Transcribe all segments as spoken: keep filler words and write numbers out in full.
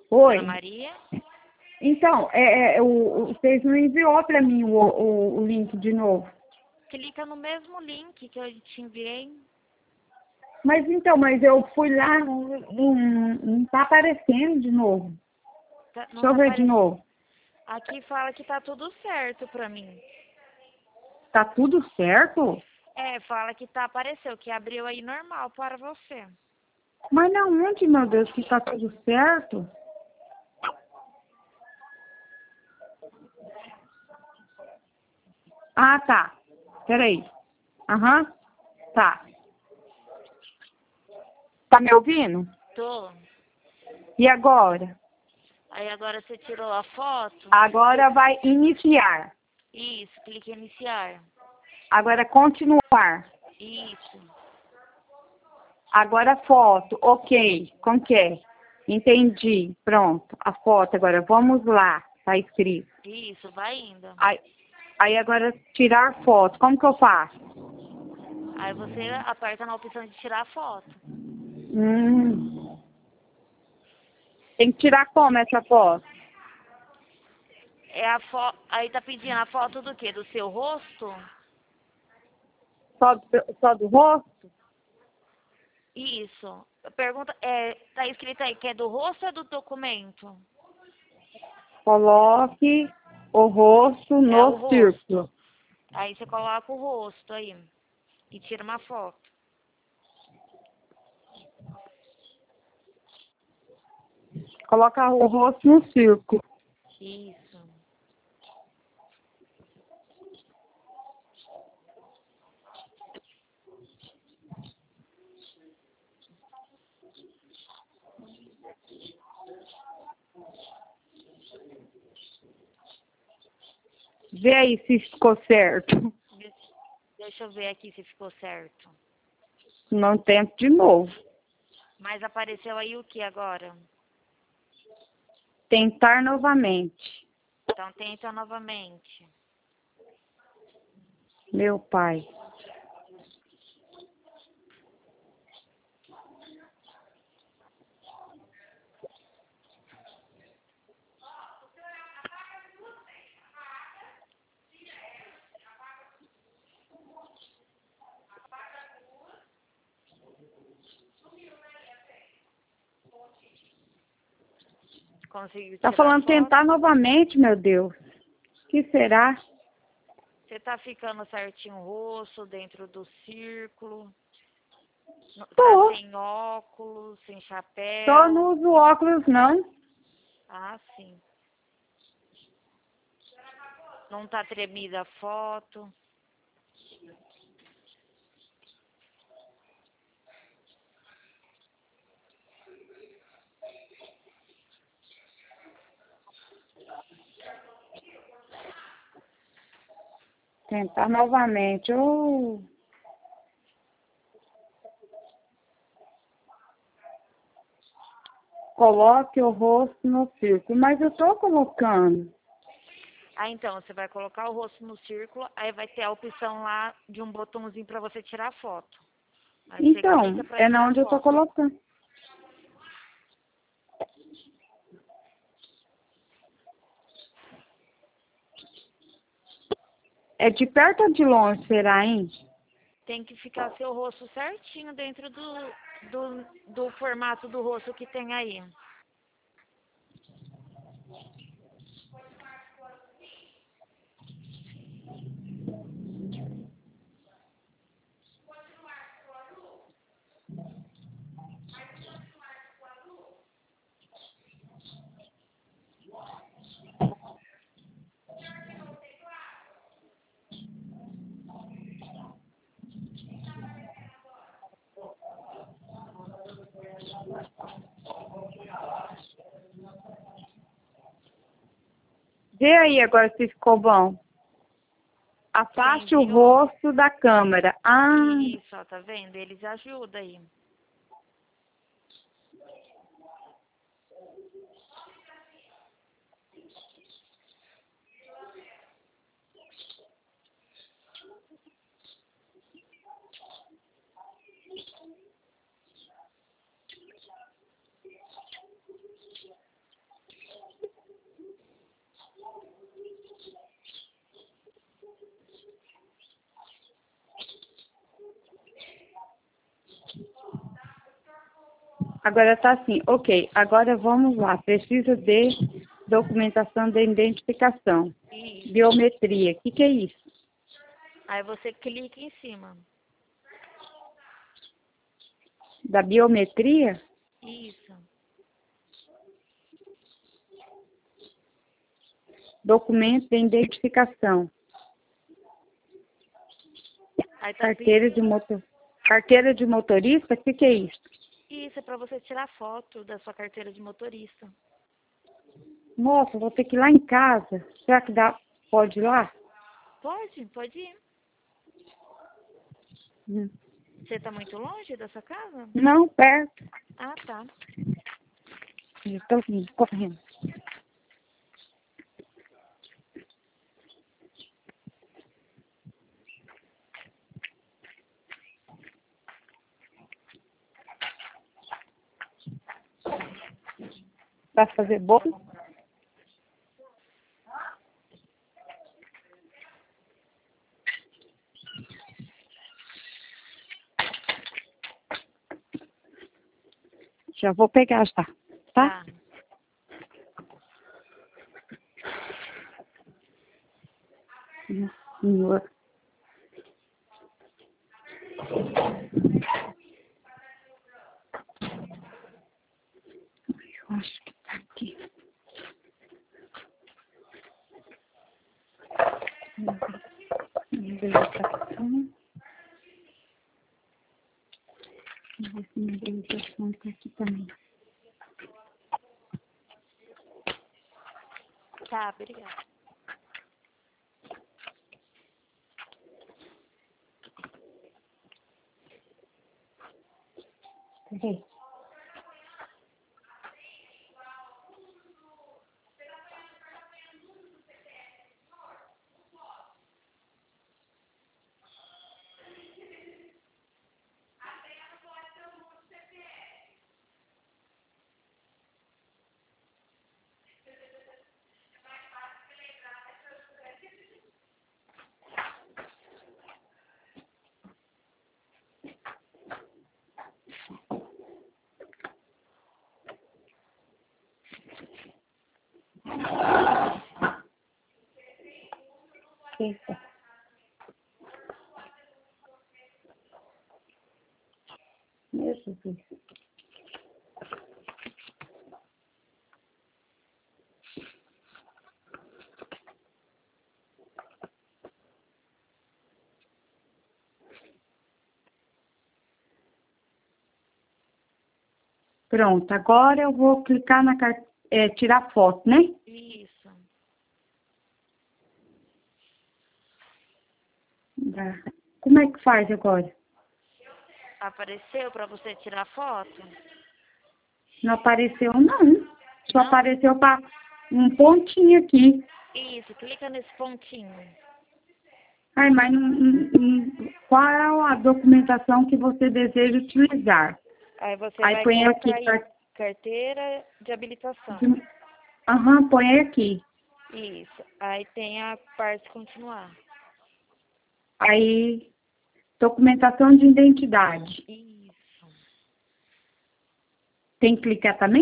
Oi. Dona Maria? Então, é, é, o, o- vocês não enviou para mim o, o, o link de novo. Clica no mesmo link que eu te enviei. Mas então, mas eu fui lá, não, não, não tá aparecendo de novo. Tá- não Deixa eu tá ver de aparecendo. novo. Aqui fala que tá tudo certo pra mim. Tá tudo certo? É, fala que tá, apareceu, que abriu aí normal para você. Mas não, onde, meu Deus, que tá tudo certo? Ah, tá. Peraí. Aham. Tá. Tá me ouvindo? Tô. E agora? Aí agora você tirou a foto. Agora vai iniciar. Isso, clique em iniciar. Agora continuar. Isso. Agora foto. Ok. Como que é? Entendi. Pronto. A foto agora. Vamos lá. Tá escrito. Isso, vai indo. Aí, aí agora tirar foto. Como que eu faço? Aí você aperta na opção de tirar a foto. Hum. Tem que tirar como essa foto? É a fo... Aí tá pedindo a foto do quê? Do seu rosto? Só do, só do rosto? Isso. Pergunta, é, tá escrito aí que é do rosto ou é do documento? Coloque o rosto É o no rosto. círculo. Aí você coloca o rosto aí e tira uma foto. Coloca o rosto no círculo. Isso. Vê aí se ficou certo. Deixa eu ver aqui se ficou certo. Não tento de novo. Mas apareceu aí o que agora? Tentar novamente. Então tenta novamente. Meu pai. Conseguiu Tá tirar a falando foto? tentar novamente, meu Deus. Que será? Você tá ficando certinho o rosto dentro do círculo? No- Tá Tô. sem óculos, sem Só chapéu? não uso óculos, não. Ah, sim. Não tá tremida a foto? Tentar novamente. Oh. Coloque o rosto no círculo. Mas eu tô colocando. Ah, então, você vai colocar o rosto no círculo, aí vai ter a opção lá de um botãozinho pra você tirar foto. Aí você Então, clica pra é na tirar onde eu tô foto. colocando. É de perto ou de longe, será, hein? Tem que ficar seu rosto certinho dentro do, do, do formato do rosto que tem aí. Vê aí agora se ficou bom. Afaste o Enviou? rosto da câmera. Ah, Isso, ó, tá vendo? Eles ajudam aí. Agora tá assim, ok. Agora vamos lá. Precisa de documentação de identificação. Isso. Biometria. O que, que é isso? Aí você clica em cima. Da biometria? Isso. Documento de identificação. Aí tá Carteira de motor... Carteira de motorista? O que, que é isso? Isso, é pra você tirar foto da sua carteira de motorista. Nossa, vou ter que ir lá em casa. Será que dá? Pode ir lá? Pode, pode ir. Hum. Você tá muito longe da sua casa? Não, perto. Ah, tá. Eu estou indo, correndo. Vai fazer bolo? Já vou pegar já, tá? Tá. Senhor. Eu acho que tá aqui. Habilitação. Vamos ver se minha habilitação tá aqui também. Tá, obrigada. Peraí. Eita. Meu Jesus. Pronto, agora eu vou clicar na car... é, tirar foto, né? Isso. Tá. Como é que faz agora? Apareceu pra você tirar foto? Não apareceu, não. Só Não? apareceu para um pontinho aqui. Isso, clica nesse pontinho. Ai, mas não, não- não- qual é a documentação que você deseja utilizar? Aí você Aí vai põe colocar aqui. aí car- carteira de habilitação. de- Aham, põe aqui. Isso. Aí tem a parte continuar. Aí, documentação de identidade. Isso. Tem que clicar também?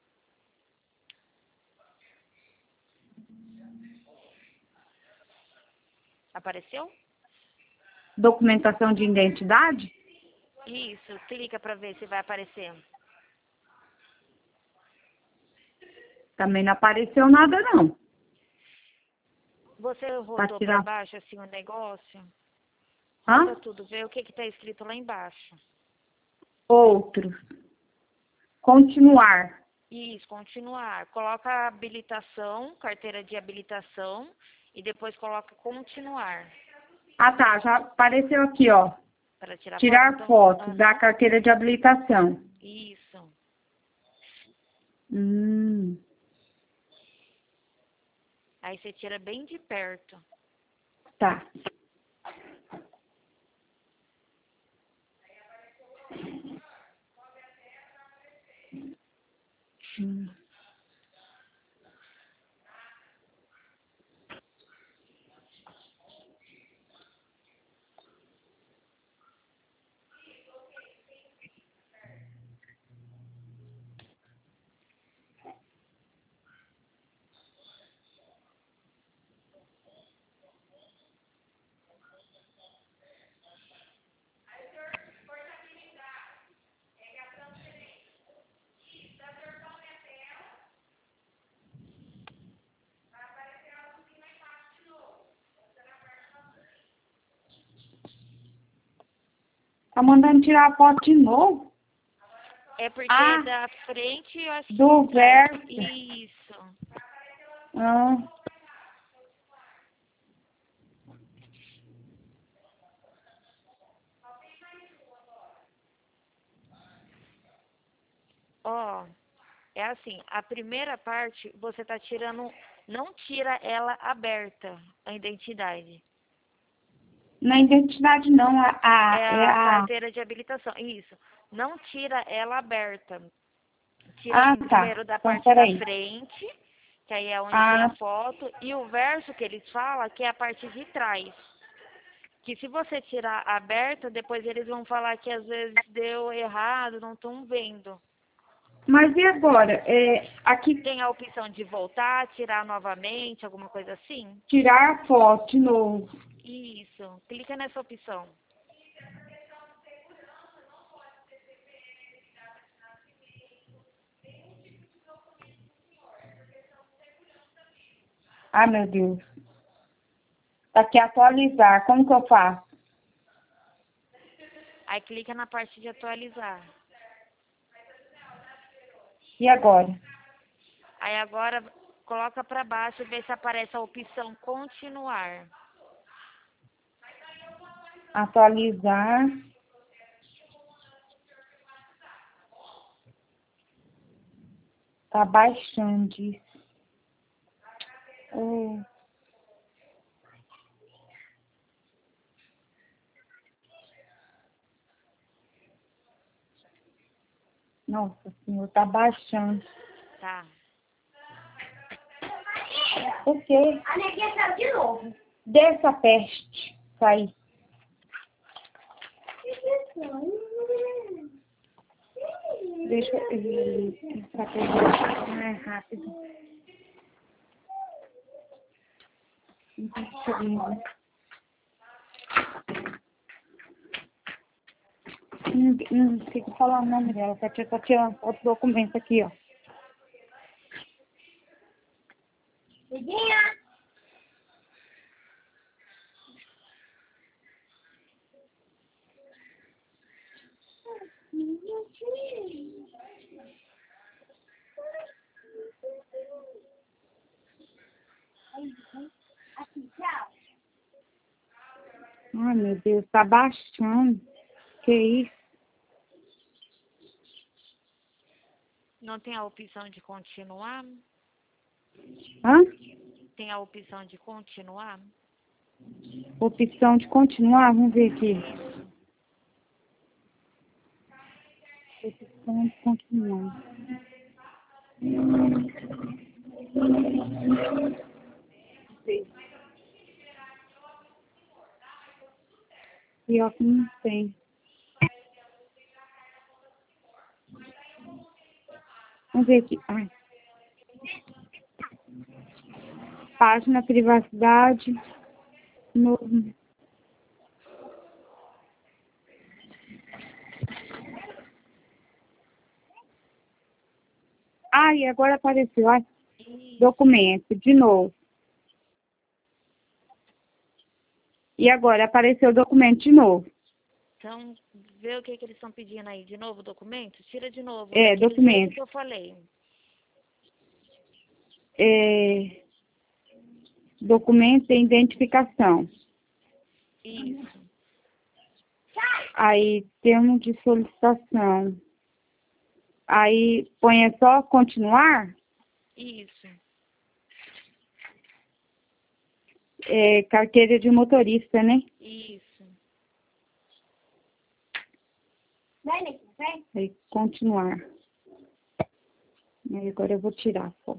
Apareceu? Documentação de identidade? Isso. Clica pra ver se vai aparecer. Também não apareceu nada, não. Você Para rodou pra tirar. baixo assim o negócio? Hã? Roda tudo, vê o que que tá escrito lá embaixo. Outros. Continuar. Isso, continuar. Coloca a habilitação, carteira de habilitação e depois coloca continuar. Ah, tá. Já apareceu aqui, ó. Para tirar foto, Tirar então. foto da Aham. carteira de habilitação. Isso. Hum. Aí você tira bem de perto. Tá. Hum. Tá mandando tirar a foto de novo? É porque Ah, da frente eu acho que do de trás. verso. Isso. Ah, Ó, é assim, a primeira parte você tá tirando, não tira ela aberta, a identidade. na identidade não, a, a, É é a a... carteira de habilitação. Isso. Não tira ela aberta. Tira Ah, assim tá. primeiro da Então, parte da peraí. frente, que aí é onde tem a Ah, foto, e o verso que eles falam que é a parte de trás. Que se você tirar aberta, depois eles vão falar que às vezes deu errado, não estão vendo. mas e agora? É, aqui, Tem a opção de voltar, tirar novamente, alguma coisa assim? tirar a foto de novo. Isso. Clica nessa opção. Ah, meu Deus. Tá aqui atualizar. Como que eu faço? Aí clica na parte de atualizar. E agora? Aí agora coloca para baixo e vê se aparece a opção continuar. Atualizar. Tá baixando isso. Oh. Nossa senhora, tá baixando. Tá. O quê? A neguinha saiu de novo. Dessa peste. Sai. Deixa eu... Essa peste mais rápido. Deixa eu ver. Não, não sei falar o nome dela. Tá tirando, tá tirando outro documento aqui, ó. Neguinha! Ai, meu Deus, tá baixando. Que isso? Não tem a opção de continuar? Hã? Tem a opção de continuar? Opção de continuar, vamos ver aqui. Opção de continuar. Pior que não tem. Vamos ver aqui. Ai. Página privacidade. Novo. Ai, agora apareceu. Ai. Documento, de novo. E agora apareceu o documento de novo. Então, vê o que, que eles estão pedindo aí. De novo o documento? Tira de novo, É, daquele jeito documento. que eu falei. É, documento de identificação. Isso. Aí, termo de solicitação. Aí, põe é só continuar. Isso. É, carteira de motorista, né? Isso. Aí, continuar. Aí, agora eu vou tirar a foto.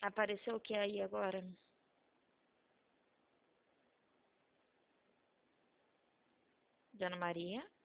Apareceu o que aí agora? Dona Maria?